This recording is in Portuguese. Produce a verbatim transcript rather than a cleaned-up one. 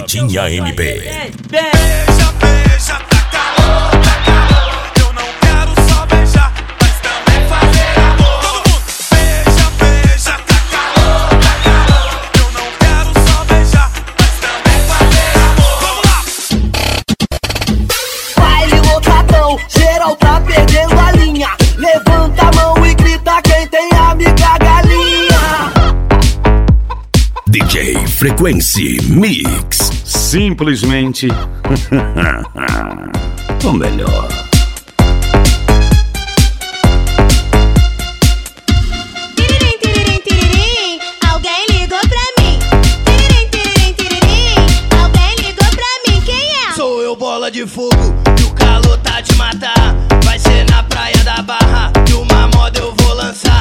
Vitinha M P. Beija, beija, tá calor, tá calor. Eu não quero só beijar, mas também fazer amor. Todo mundo, beija, beija, tá calor, tá calor. Eu não quero só beijar, mas também fazer amor. Vamos lá! Baile lotadão, geral tá perdendo a linha. Levanta a mão e grita quem tem amiga galinha. D J Frequency Mix. Simplesmente o melhor. Tiririm, tiririm, tiririm, alguém ligou pra mim. Tiririm, tiririm, tiririm, alguém ligou pra mim. Quem é? Sou eu, bola de fogo, e o calor tá de matar. Vai ser na praia da Barra, e uma moda eu vou lançar.